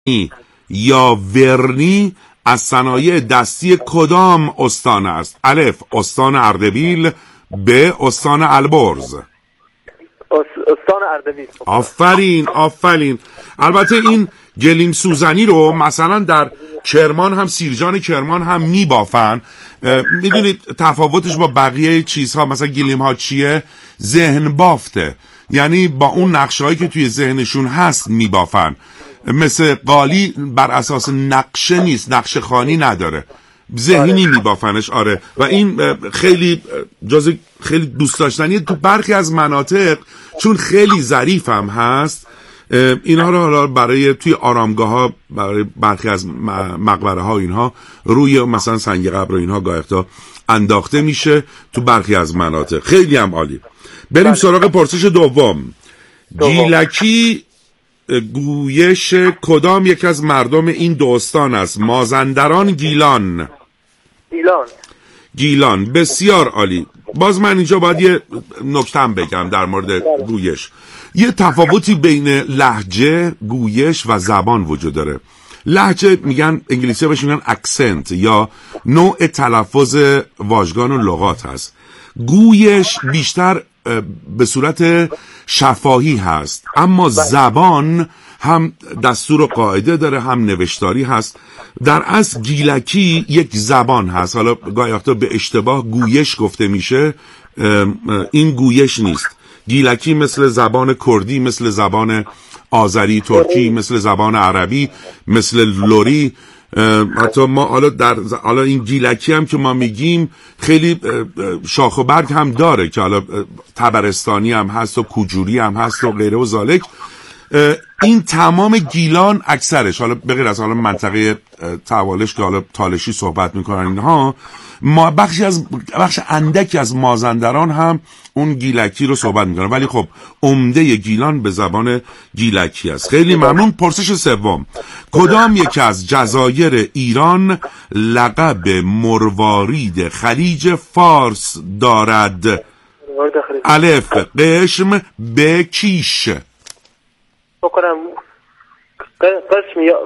یا ورنی از صنایع دستی کدام استان است؟ الف استان اردبیل، ب استان البرز. استان اردبیل. آفرین. البته این گلیم سوزنی رو مثلا در کرمان هم، سیرجان کرمان هم میبافن. میدونید تفاوتش با بقیه چیزها مثلا گلیم ها چیه؟ ذهن بافته، یعنی با اون نقشه‌هایی که توی ذهنشون هست میبافن. مثل قالی بر اساس نقشه نیست، نقشه خوانی نداره، ذهنی میبافنش. آره، و این خیلی جز خیلی دوست داشتنیه تو برخی از مناطق، چون خیلی ظریف هم هست. اینها رو حالا برای توی آرامگاه ها، برای برخی از مقبره ها اینها روی مثلا سنگ قبر و اینها گاهی انداخته میشه تو برخی از مناطق. خیلی هم عالی. بریم سراغ پرسش دوم. گیلکی گویش کدام یک از مردم این دو استان است؟ مازندران، گیلان. گیلان. بسیار عالی. باز من اینجا باید یه نکته‌ام بگم در مورد گویش. یه تفاوتی بین لهجه، گویش و زبان وجود داره. لهجه میگن، انگلیسی بهش میگن اکسنت یا نوع تلفظ واژگان و لغات هست. گویش بیشتر به صورت شفاهی هست، اما زبان هم دستور و قاعده داره، هم نوشتاری هست. در اصل گیلکی یک زبان هست. حالا گاهی وقتا به اشتباه گویش گفته میشه، این گویش نیست. گیلکی مثل زبان کردی، مثل زبان آذری، ترکی، مثل زبان عربی، مثل لوری. حتی ما حالا این گیلکی هم که ما میگیم خیلی شاخ و برگ هم داره که حالا تبرستانی هم هست و کوجوری هم هست و غیره و ذالک. این تمام گیلان اکثرش، حالا بغیر از حالا منطقه توالش که حالا تالشی صحبت میکنن اینها، ما بخش اندکی از مازندران هم اون گیلکی رو صحبت میکنن، ولی خب عمده گیلان به زبان گیلکی است. خیلی ممنون. پرسش سوم. کدام یکی از جزایر ایران لقب مروارید خلیج فارس دارد؟ الف قشم، ب کیش. بکنم قسم یا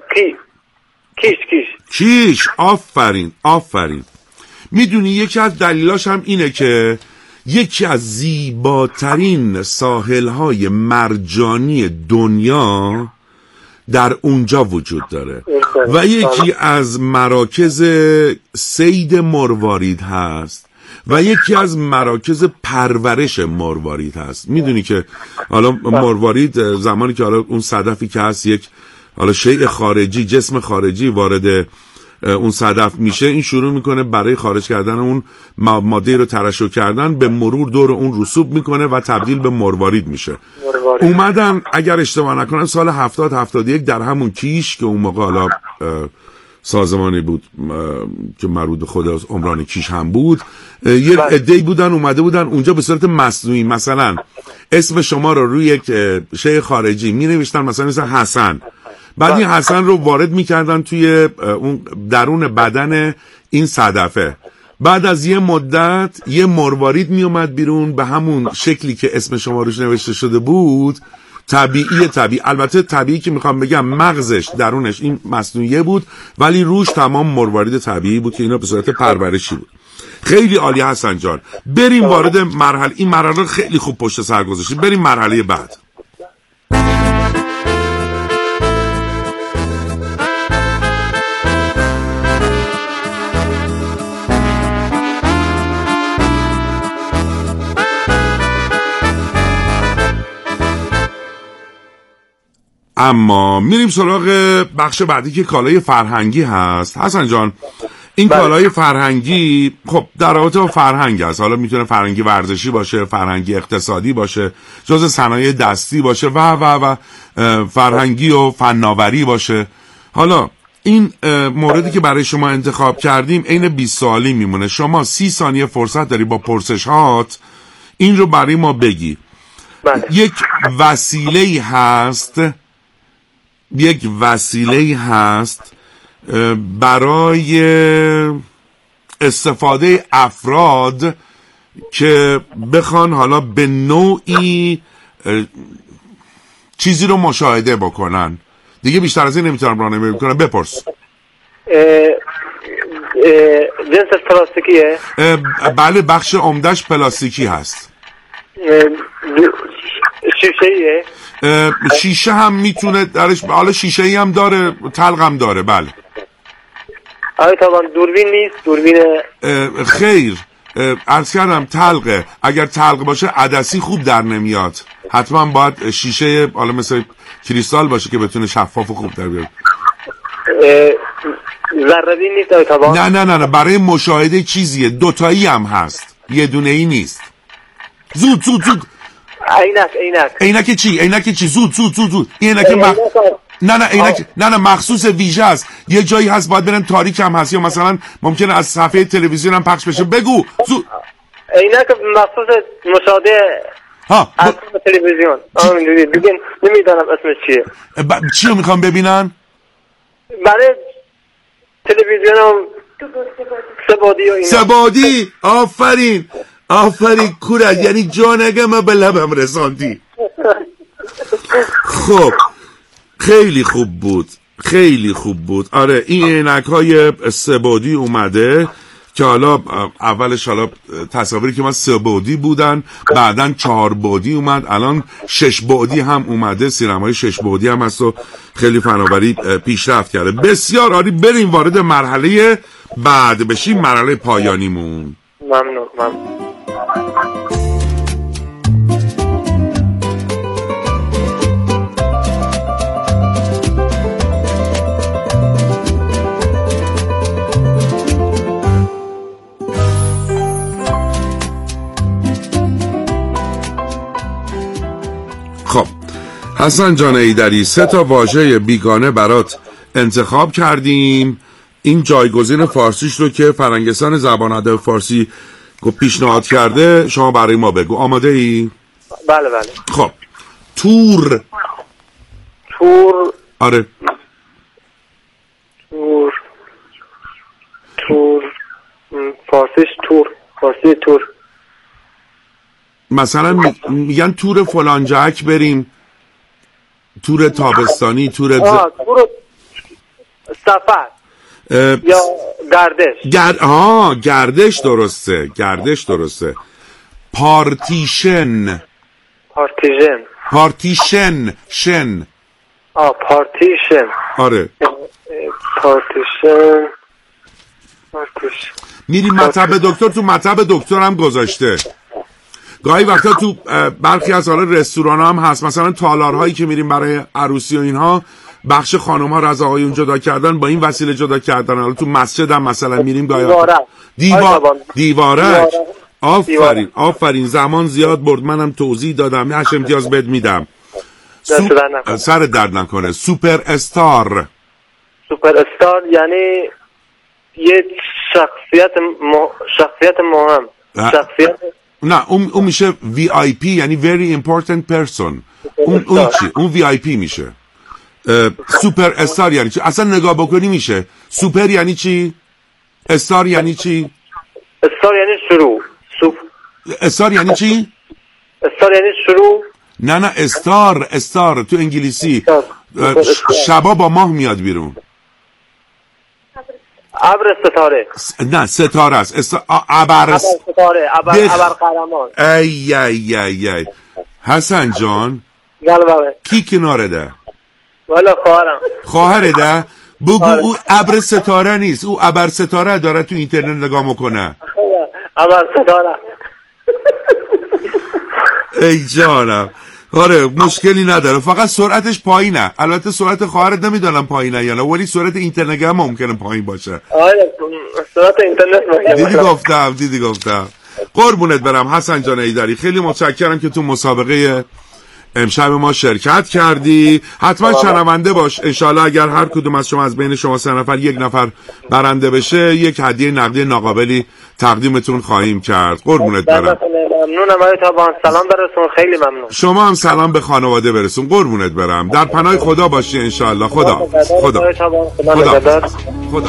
کیش. آفرین. میدونی یکی از دلیلاش هم اینه که یکی از زیباترین ساحل‌های مرجانی دنیا در اونجا وجود داره و یکی از مراکز صید مروارید هست و یکی از مراکز پرورش مروارید هست. میدونی که حالا مروارید زمانی که حالا اون صدفی که هست، یک حالا شیء خارجی، جسم خارجی وارد اون صدف میشه، این شروع میکنه برای خارج کردن اون ماده رو ترشح کردن، به مرور دور اون رسوب میکنه و تبدیل به مروارید میشه. اومدن اگر اشتباه نکنم سال 70-71 در همون کیش که اون موقع حالا سازمانی بود که مربوط به خود عمران کیش هم بود، یه عده‌ای بودن اومده بودن اونجا به صورت مصنوعی، مثلا اسم شما رو روی یک شیء خارجی می نوشتن، مثلا حسن، بعد این حسن رو وارد میکردن توی اون درون بدن این صدفه. بعد از یه مدت یه مروارید میومد بیرون به همون شکلی که اسم شما روش نوشته شده بود. طبیعی. البته طبیعی که میخوام بگم مغزش درونش این مصنوعیه بود، ولی روش تمام مروارید طبیعی بود که اینا به صورت پرورشی بود. خیلی عالی حسن جان. بریم وارد این مرحله خیلی خوب پشت سر گذاشتیم. بریم مرحله بعد. اما میریم سراغ بخش بعدی که کالای فرهنگی هست. حسن جان، این کالای فرهنگی خب در رابطه با فرهنگ هست. حالا میتونه فرهنگی ورزشی باشه، فرهنگی اقتصادی باشه، جز صنایع دستی باشه و فرهنگی و فناوری باشه. حالا این موردی که برای شما انتخاب کردیم عین 20 سوالی میمونه. شما 30 ثانیه فرصت داری با پرسش هات این رو برای ما بگی. یک وسیله هست برای استفاده افراد که بخوان حالا به نوعی چیزی رو مشاهده بکنن، دیگه بیشتر از این نمیتونم راهنمایی بکنم. بپرس. جنسش پلاستیکیه؟ بله بخش عمدهش پلاستیکی هست. شیشه‌ایه؟ شیشه هم میتونه درش، حالا شیشه‌ای هم داره، تلق هم داره. بله. آیا طبعا دوربین نیست؟ دوربین خیر، عرض کردم تلقه. اگر تلق باشه عدسی خوب در نمیاد، حتما باید شیشه حالا مثل کریستال باشه که بتونه شفاف و خوب در بیاد. ذره‌بین نیست آیا طبعا؟ نه برای مشاهده چیزیه، دوتایی هم هست، یه دونه ای نیست. زود عینک چی زود این عینک نه مخصوص ویژه است. یه جایی هست باید برن تاریک هم هست، یا مثلا ممکنه از صفحه تلویزیون هم پخش بشه. بگو زود. عینک مخصوص مشاهده از تلویزیون. دیگه نمیدونم اسمش چیه. چی رو میخوام ببینن؟ برای تلویزیون هم سه‌بعدی و اینا. سه‌بعدی. آفرین کورک، یعنی جانگه ما به لبم رساندی. خب خیلی خوب بود. آره این عینک‌های سه‌بعدی اومده که حالا اولش حالا تصاویری که من 3 بعدی بودن، بعدن 4 بعدی اومد، الان 6 بعدی هم اومده. سینمای 6 بعدی هم هست و خیلی فناوری پیشرفت کرده. بسیار عالی. بریم وارد مرحله بعد بشیم، مرحله پایانیمون. ممنون. خب حسن جان ایدری، 3 واژه بیگانه برات انتخاب کردیم. این جایگزین فارسیش رو که فرنگستان زبان ادب فارسی پیشنهاد کرده شما برای ما بگو. آماده ای؟ بله. خب تور. آره. تور فارسیش تور. مثلا میگن تور فلانجک بریم، تور تابستانی، تور سفر یا گردش. گردش درسته. پارتیشن. پارتیشن. آره. پارتیشن. میری مطب دکتر، تو مطب دکتر هم گذاشته. گاهی وقتا تو برخی از رستوران هم هست، مثلا تالارهایی که میریم برای عروسی و اینها، بخش خانم ها از آقایون جدا کردن، با این وسیله جدا کردن. حالا تو مسجد هم مثلا میریم گاهی دیوارک. آفرین زمان زیاد برد، منم توضیح دادم، 8 امتیاز بد میدم. سر درد نکنه. سوپر استار یعنی یه شخصیت مهم. نه اون میشه VIP، یعنی very important person. اون چی؟ اون VIP میشه. سوپر استار یعنی چی؟ اصلا نگاه بکنی میشه. سوپر یعنی چی؟ استار یعنی چی؟ استار یعنی شروع. استار یعنی چی؟ استار یعنی شروع. نه استار تو انگلیسی شبا با ماه میاد بیرون. ابر ستاره. نه ستاره است. ابر ستاره. ابر قهرمان. ای حسن جان، کی کناره ده؟ والا خواهره ده. بگو او ابر ستاره نیست، او ابر ستاره داره. تو اینترنت نگاه میکنه. ابر ستاره. ای جانم. آره مشکلی نداره، فقط سرعتش پایینه. البته سرعت خواهرت نمیدونم پایینه یا نه، ولی سرعت اینترنت هم ممکنه پایین باشه. آره سرعت اینترنت دیدی گفتم. قربونت برم حسن جان ایدری، خیلی متشکرم که تو مسابقه امشب ما شرکت کردی. حتما شنونده باش. انشالله اگر هر کدوم از شما از بین شما 3 نفر 1 نفر برنده بشه، یک هدیه نقدی ناقابلی تقدیمتون خواهیم کرد. قربونت برم. ممنونم. سلام برسون. خیلی ممنون. شما هم سلام به خانواده برسون. قربونت برم. در پناه خدا باشی انشالله. خدا.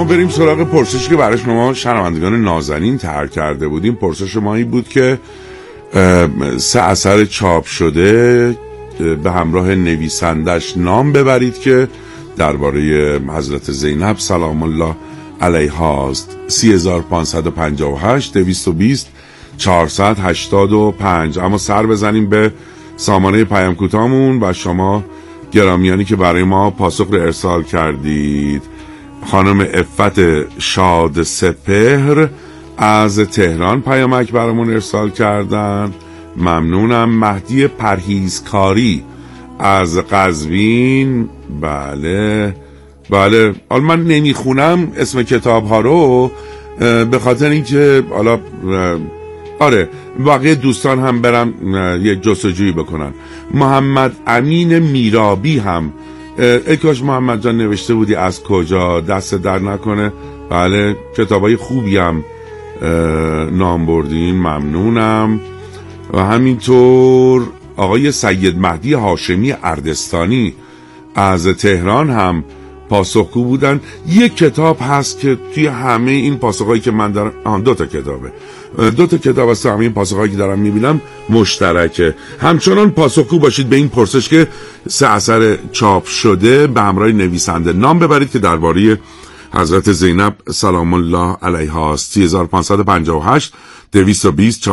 اما بریم سراغ پرسشی که برای شما شنوندگان نازنین طرح کرده بودیم. پرسش ما این بود که 3 اثر چاپ شده به همراه نویسندش نام ببرید که درباره حضرت زینب سلام الله علیها است. 3558 220 485. اما سر بزنیم به سامانه پیام کوتاهمون و شما گرامیانی که برای ما پاسخ رو ارسال کردید. خانم عفت شاد سپهر از تهران پیامک برامون ارسال کردن، ممنونم. مهدی پرهیزکاری از قزوین، بله بله. حالا من نمیخونم اسم کتاب ها رو به خاطر اینکه حالا آره بقیه دوستان هم برم یه جستجویی بکنن. محمد امین میرابی هم ای کاش محمد جان نوشته بودی از کجا، دست در نکنه. بله کتابای خوبی هم نام بردین، ممنونم. و همینطور آقای سید مهدی هاشمی اردستانی از تهران هم پاسخگو بودن. یک کتاب هست که توی همه این پاسخهایی که من دارم 2 تا کتابه، 2 تا کتاب از همه این پاسخهایی که دارم میبینم مشترکه. همچنان پاسخگو باشید به این پرسش که 3 اثر چاپ شده به همراه نویسنده نام ببرید که درباره حضرت زینب سلام الله علیها است. 3558 220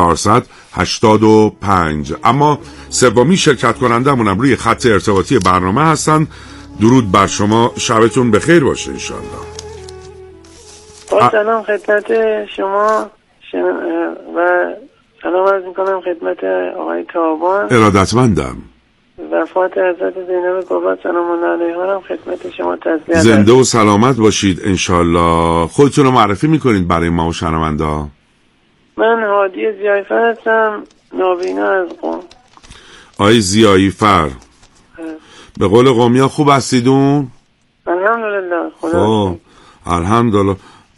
485. اما سومی شرکت کنندمون هم روی خط ارتباطی برنامه هستن. درود بر شما، شبتون بخیر باشه انشالله. سلام خدمت شما و سلام عرض میکنم خدمت آقای تابان. ارادتمندم. وفات حضرت زینب کبرا سلام الله علیها هم خدمت شما تسلیت. زنده و سلامت باشید انشالله. خودتون رو معرفی میکنید برای ما و شنوندا؟ من هادی زیایفر هستم، نابینا از قم. آی زیایفر، به قول قومیا خوب هستیدون؟ الحمدلله. خدا الحمدلله.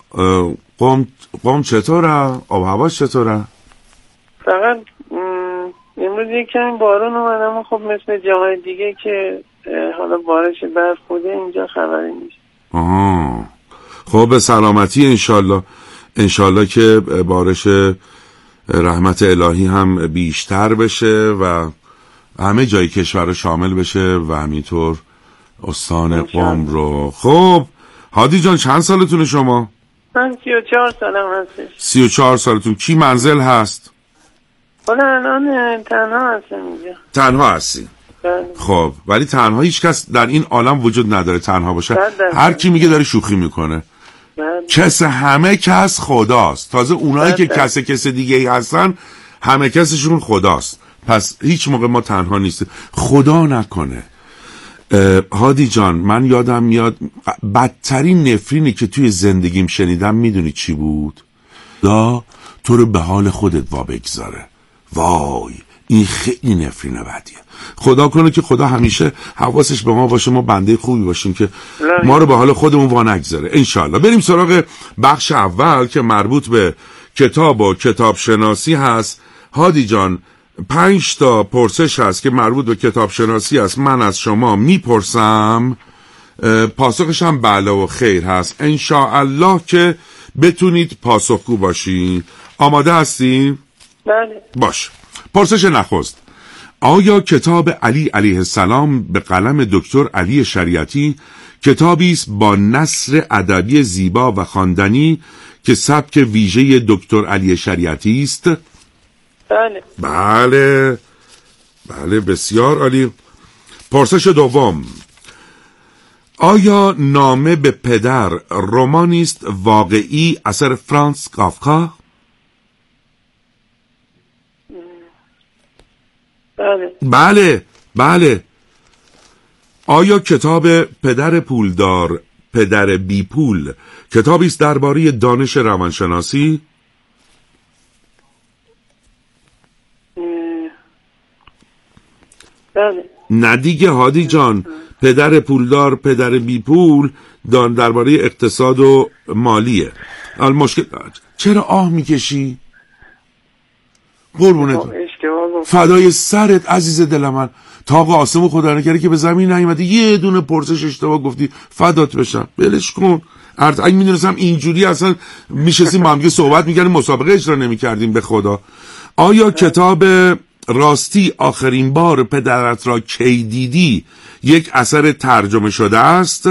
قم چطوره؟ آب هواش چطوره؟ فقط امروز یک کمی بارون اومد، اما خب مثل جاهای دیگه که حالا بارش برف بوده اینجا خبری نیست. آها خب به سلامتی انشالله. انشالله که بارش رحمت الهی هم بیشتر بشه و همه جای کشور رو شامل بشه و همینطور استان قم رو. خب هادی جان چند سالتونه شما؟ من 34 سالم هستش. 34 سالتون. کی منزل هست؟ حالا الان تنها هستم اینجا. تنها هستی؟ خب ولی تنها هیچ کس در این عالم وجود نداره تنها باشه. هر کی میگه داره شوخی میکنه. همه کس خداست. تازه اونایی که کس دیگه هستن همه کسشون خداست. پس هیچ موقع ما تنها نیستیم. خدا نکنه. هادی جان من یادم میاد بدترین نفرینی که توی زندگیم شنیدم میدونی چی بود؟ تو رو به حال خودت بگذاره. وای این خیلی نفرین بدیه. خدا کنه که خدا همیشه حواسش به ما باشه، ما بنده خوبی باشیم که ما رو به حال خودمون نگذاره انشالله. بریم سراغ بخش اول که مربوط به کتاب و کتاب شناسی هست. هادی جان 5 تا پرسش هست که مربوط به کتاب شناسی هست. من از شما میپرسم، پاسخش هم بله و خیر هست انشاءالله که بتونید پاسخگو باشین. آماده هستین؟ بله. باش. پرسش نخست: آیا کتاب علی علیه السلام به قلم دکتر علی شریعتی کتابی است با نثر ادبی زیبا و خواندنی که سبک ویژه دکتر علی شریعتی است؟ بله. بله بله بسیار عالی. پرسش دوم: آیا نامه به پدر رمانی است واقعی اثر فرانس کافکا؟ بله. بله بله. آیا کتاب پدر پولدار پدر بی پول کتابی است درباره دانش روانشناسی؟ بله. نه دیگه هادی جان، پدر پولدار پدر بی پول درباره اقتصاد و مالیه. مشکل چرا آه میکشی؟ قربونت فدای سرت عزیز دل من. تا آقا آسمو خدا نکره که به زمین نیومدی یه دونه پرسش اشتباه گفتی فدات بشم. بلش کن اگه میدونستم اینجوری اصلا میشستیم با هم دیگه صحبت میکردیم، مسابقه اجرا نمیکردیم به خدا. آیا کتاب راستی آخرین بار پدرت را کی دیدی یک اثر ترجمه شده است؟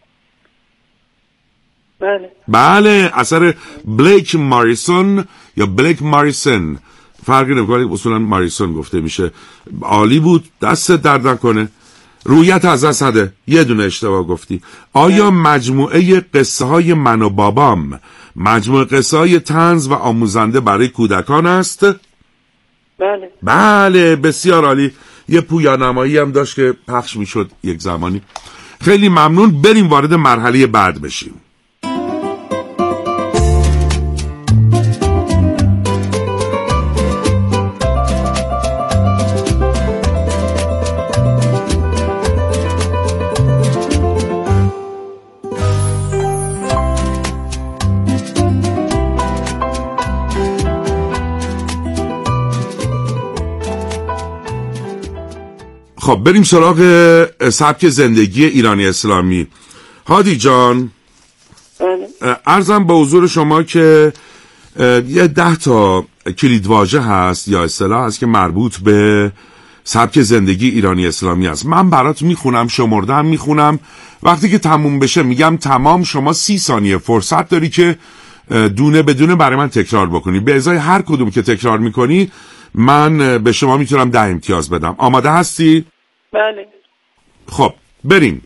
بله، اثر بلیک ماریسون یا بلیک ماریسن، فرقی نمیکنه، اصولا ماریسون گفته میشه. عالی بود، دست درد نکنه. رویت از دست نده، یه دونه اشتباه گفتی. آیا مجموعه قصه های من و بابام مجموعه قصه های طنز و آموزنده برای کودکان است؟ بله، بسیار عالی. یه پویانمایی هم داشت که پخش میشد یک زمانی. خیلی ممنون. بریم وارد مرحله بعد بشیم. خب بریم سراغ سبک زندگی ایرانی اسلامی. هادی جان، عرضم به حضور شما که یه 10 تا کلیدواژه هست یا اصطلاح هست که مربوط به سبک زندگی ایرانی اسلامی است. من برات میخونم، شمرده هم میخونم. وقتی که تموم بشه میگم تمام. شما 30 ثانیه فرصت داری که دونه بدونه برای من تکرار بکنی. به ازای هر کدوم که تکرار میکنی من به شما میتونم 10 امتیاز بدم. آماده هستی؟ بله. خب بریم.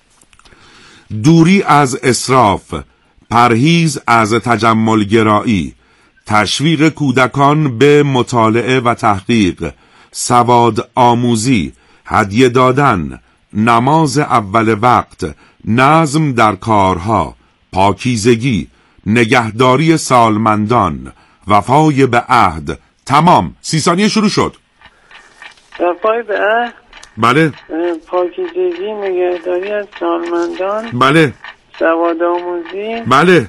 دوری از اسراف، پرهیز از تجملگرایی، تشویق کودکان به مطالعه و تحقیق، سواد آموزی، هدیه دادن، نماز اول وقت، نظم در کارها، پاکیزگی، نگهداری سالمندان، وفای به عهد. تمام. 30 ثانیه شروع شد. وفای به عهد، بله. پاکیزگی، نگهداری از سالمندان، بله. سواد آموزی، بله.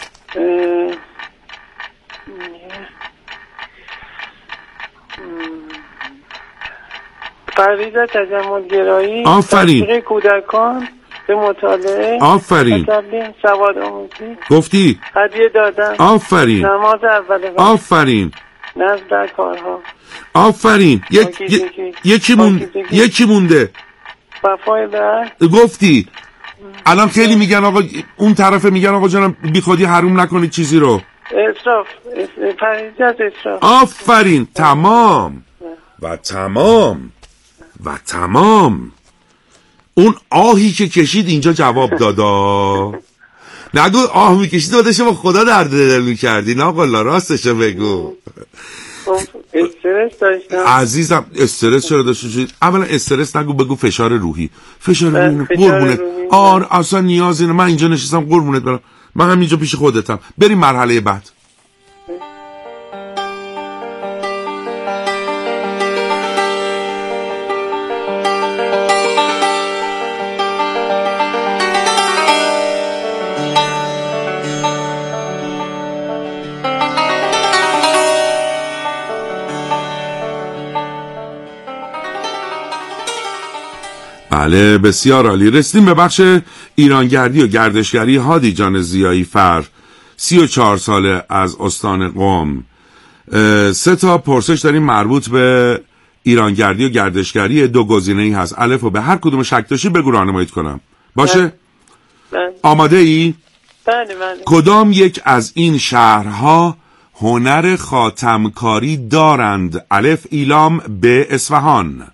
پرهیز از تجملگرایی، آفرین. تشویق کودکان به مطالعه، آفرین. سواد آموزی، گفتی. هدیه دادن، آفرین. نماز اول وقت، آفرین. نظم در کارها، آفرین. یکی مونده. وفای به عهد. گفتی. الان خیلی میگن آقا، اون طرف میگن آقا جانم بی خودی حروم نکنید چیزی رو. اسراف، پرهیز از اسراف. آفرین. تمام و تمام و تمام. اون آهی که کشید اینجا جواب دادا. نگو آه میکشید دادش با خدا درد دل میکردی. نه قلا راستشو بگو. استرس داشتم عزیزم. استرس چرا داشتی؟ اولا استرس نگو، بگو فشار روحی. فشار روحی قربونت. اصلا نیازی نه. من اینجا نشستم قربونت برم. من همینجا پیش خودتم. بریم مرحله بعد. بله، بسیار عالی. رسیدیم به بخش ایرانگردی و گردشگری. هادی جان ضیایی فر، 34 ساله، از استان قم. 3 تا پرسش داریم مربوط به ایرانگردی و گردشگری. 2 گزینه‌ای هست. الف و به هر کدوم شک داشتی بگو راهنماییت کنم. باشه؟ بله. آماده ای؟ بله. کدام یک از این شهرها هنر خاتمکاری دارند؟ الف ایلام، به اصفهان.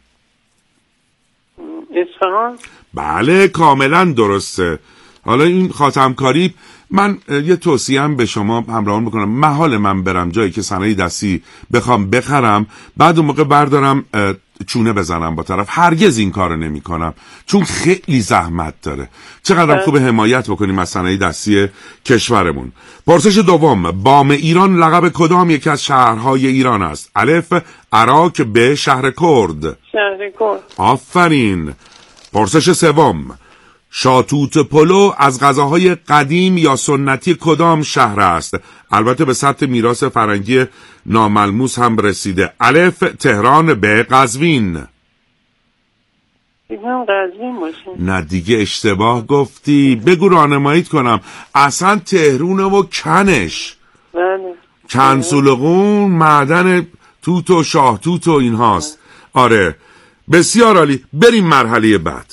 اصفهان؟ بله، کاملا درسته. حالا این خاتمکاری، من یه توصیه‌ام به شما همراهان بکنم. محال من برم جایی که صنایع دستی بخوام بخرم، بعد اون موقع بردارم چونه بزنم با طرف. هرگز این کارو نمی‌کنم، چون خیلی زحمت داره. چقدر خوب حمایت بکنیم از صنایع دستی کشورمون. پرسش دوم، بام ایران لقب کدام یکی از شهرهای ایران است؟ الف عراق، به شهر کرد. شهر کرد. آفرین. پرسش سوم، شاتوت پلو از غذاهای قدیم یا سنتی کدام شهر است؟ البته به سطح میراث فرنگی ناملموس هم رسیده. الف تهران، به قزوین. بگم قزوین باشه. نه دیگه اشتباه گفتی. بگو راهنماییت کنم. اصلا تهرونه و کنش. بله. کنسولقون معدن توت و شاه توت و این هاست. آره بسیار عالی. بریم مرحله بعد.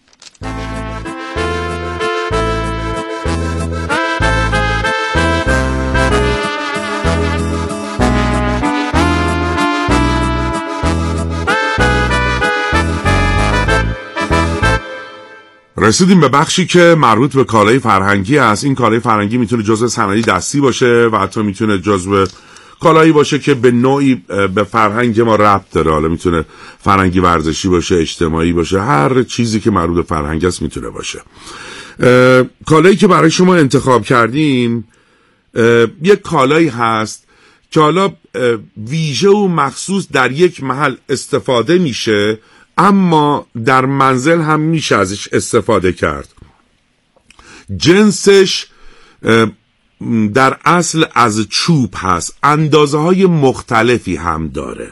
رسیدیم به بخشی که مربوط به کالای فرهنگی است. این کالای فرهنگی میتونه جزء صنایع دستی باشه و حتی میتونه جزء کالایی باشه که به نوعی به فرهنگ ما ربط داره. حالا میتونه فرهنگی ورزشی باشه، اجتماعی باشه، هر چیزی که مربوط به فرهنگ است میتونه باشه. کالایی که برای شما انتخاب کردیم یک کالایی هست که حالا ویژه و مخصوص در یک محل استفاده میشه، اما در منزل هم میشه ازش استفاده کرد. جنسش در اصل از چوب هست، اندازه های مختلفی هم داره.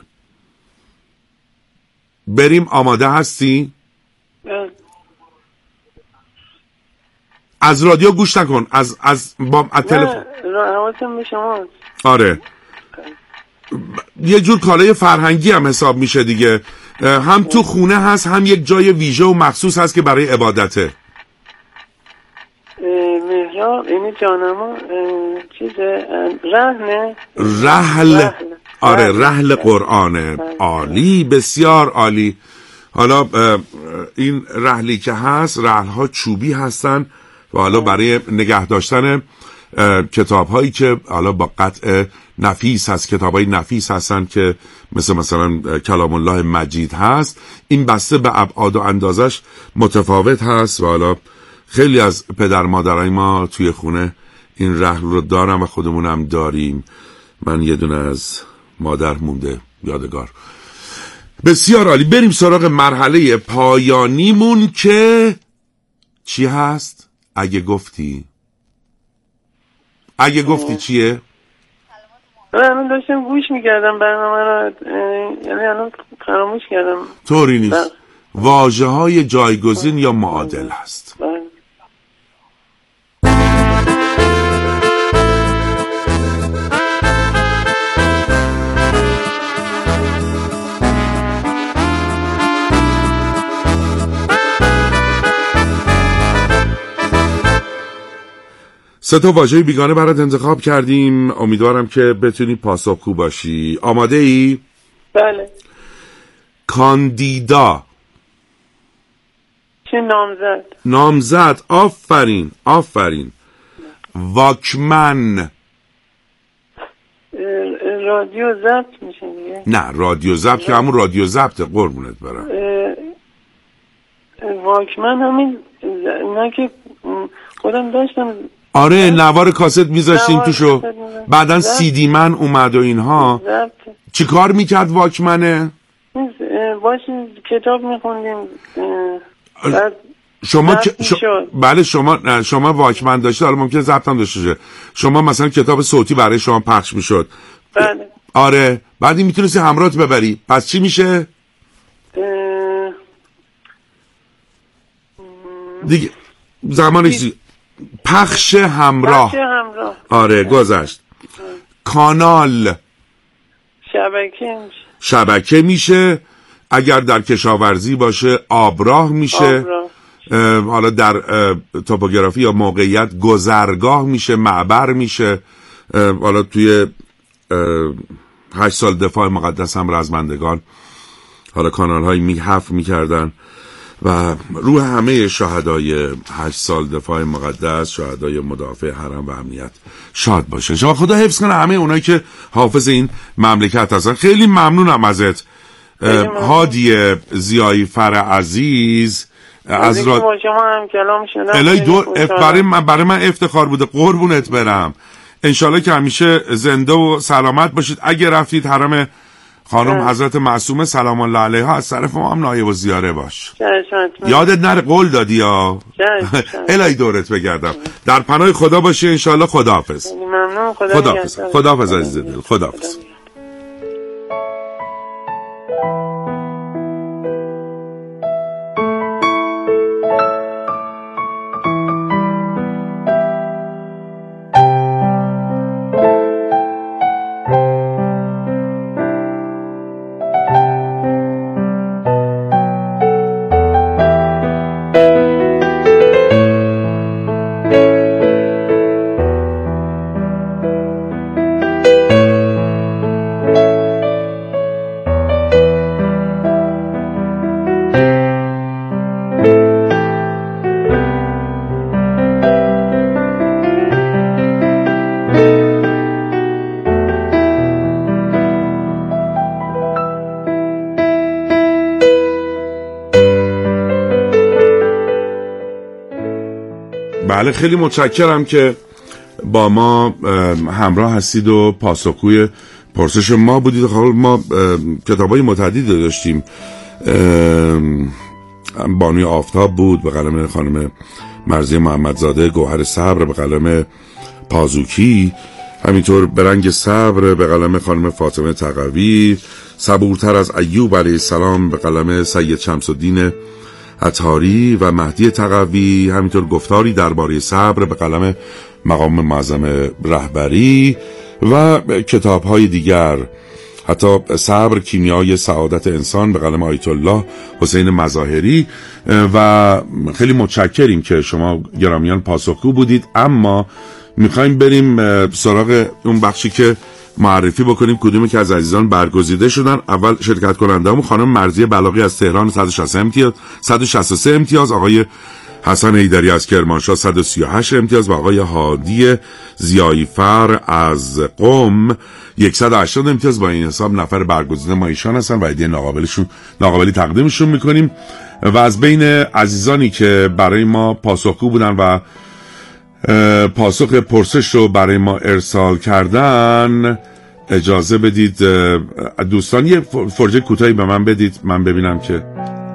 بریم، آماده هستی؟ از رادیو گوش نکن، از تلفن. حواسم به شماست. آره یه جور کالای فرهنگی هم حساب میشه دیگه. هم تو خونه هست، هم یک جای ویژه و مخصوص هست که برای عبادته. محراب اینی جانما چیزه رهنه. رحل. آره رحل قرآنه. عالی، بسیار عالی. حالا این رحلی که هست، رحل ها چوبی هستن و حالا برای نگه داشتن کتاب هایی که حالا با قطع نفیس هست، کتاب های نفیس هستن که مثلا کلام الله مجید هست، این بسته به ابعاد و اندازش متفاوت هست و حالا خیلی از پدر مادرای ما توی خونه این رحل رو دارن و خودمون هم داریم. من یه دونه از مادر مونده یادگار. بسیار عالی. بریم سراغ مرحله پایانیمون که چی هست؟ اگه گفتی چیه؟ من داشتم گوش میکردم برنامه رو، یعنی الان فراموش کردم. طوری نیست. واژه های جایگزین یا معادل هست. سه تا واژه بیگانه برات انتخاب کردیم. امیدوارم که بتونی پاسخگو باشی. آماده ای؟ بله. کاندیدا. چه نامزد. نامزد. آفرین آفرین. واکمن. رادیو ضبط میشه دیگه. نه رادیو ضبط که همون رادیو ضبطه قربونت برم. واکمن همین نه که خودم داشتم. آره نوار کاست میذاشتیم توشو، بعدن CD من اومد و اینها. چی کار میکرد واکمنه؟ باشیم کتاب میخوندیم. بله شما واکمن داشته، حالا ممکنه ضبط هم داشته شه. شما مثلا کتاب صوتی برای شما پخش میشد. بله. آره بعد این میتونستی همراهت ببری. پس چی میشه؟ دیگه زمانش پخش همراه. آره گذشت. کانال. شبکه میشه. اگر در کشاورزی باشه آبراه میشه. حالا در توپوگرافی یا موقعیت گذرگاه میشه، معبر میشه. حالا توی 8 سال دفاع مقدس هم رزمندگان حالا کانال های حفر میکردن و روح همه شهدای 8 سال دفاع مقدس، شهدای مدافع حرم و امنیت شاد باشه. شما خدا حفظ کنه همه اونایی که حافظ این مملکت هستن. خیلی ممنونم ازت هادی ضیایی فر عزیز. از شما هم کلام شدم. الهی برای من افتخار بوده. قربونت برم. انشالله که همیشه زنده و سلامت باشید. اگه رفتید حرم خانم حضرت معصومه سلام الله علیها، از طرف ما هم نایب و زیاره باش. یادت نره قول دادی یا الهی دورت بگردم. در پناه خدا باشی انشالله. خداحافظ. ممنون. خداحافظ عزیز دل. خداحافظ. بله خیلی متشکرم که با ما همراه هستید و پاسخگوی پرسش ما بودید. خب ما کتابای متعددی داشتیم. بانوی آفتاب بود به قلم خانم مرضیه محمدزاده، گوهر صبر به قلم پازوکی، همینطور به رنگ صبر به قلم خانم فاطمه تقوی، صبورتر از ایوب علیه السلام به قلم سید شمس الدین عطاری و مهدی تقوی، همینطور گفتاری درباره صبر به قلم مقام معظم رهبری و کتاب‌های دیگر، حتی صبر کیمیای سعادت انسان به قلم آیت الله حسین مظاهری. و خیلی متشکریم که شما گرامیان پاسخگو بودید. اما میخوایم بریم سراغ اون بخشی که معرفی بکنیم کدومی که از عزیزان برگزیده شدن. اول شرکت کننده‌مون خانم مرضیه بلاغی از تهران 163 امتیاز، آقای حسن حیدری از کرمانشاه 138 امتیاز و آقای هادی زیایفر از قم 180 امتیاز. با این حساب نفر برگزیده ما ایشان هستن و هدیه ناقابلی تقدیمشون میکنیم. و از بین عزیزانی که برای ما پاسخگو بودن و پاسخ پرسش رو برای ما ارسال کردن، اجازه بدید دوستان یه فرجه کوتاهی به من بدید من ببینم که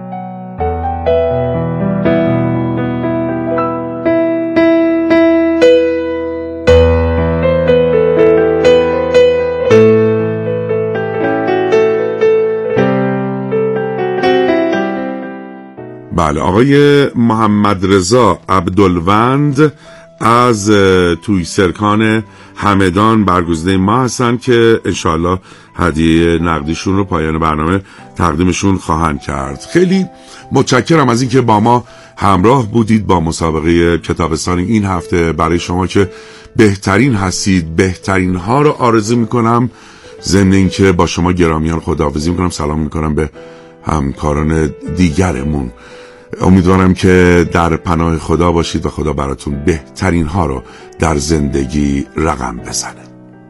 بله. آقای محمد رضا عبدالوند از توی سرکان همدان برگزیده ما هستن که انشاءالله هدیه نقدیشون رو پایان برنامه تقدیمشون خواهند کرد. خیلی متشکرم از اینکه با ما همراه بودید با مسابقه کتابستان این هفته. برای شما که بهترین هستید بهترین ها رو آرزو میکنم. ضمن اینکه با شما گرامیان خداحافظی میکنم، سلام میکنم به همکاران دیگرمون. امیدوارم که در پناه خدا باشید و خدا براتون بهترین ها رو در زندگی رقم بزنه.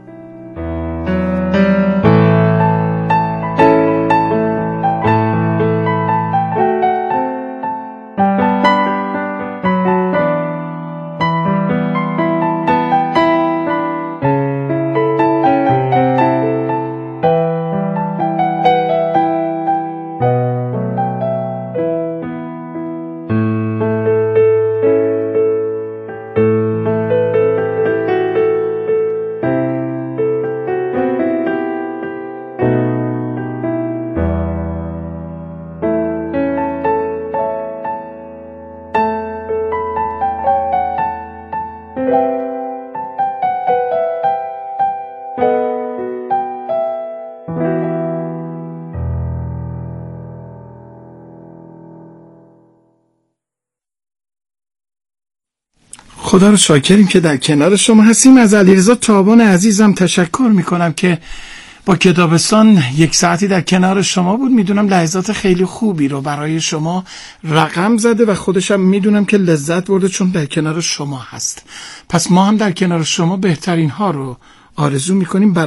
خدا رو شاکریم که در کنار شما هستیم. از علیرضا تابان عزیزم تشکر میکنم که با کتابستان یک ساعتی در کنار شما بود. میدونم لحظات خیلی خوبی رو برای شما رقم زده و خودشم میدونم که لذت برده چون در کنار شما هست. پس ما هم در کنار شما بهترین ها رو آرزو میکنیم.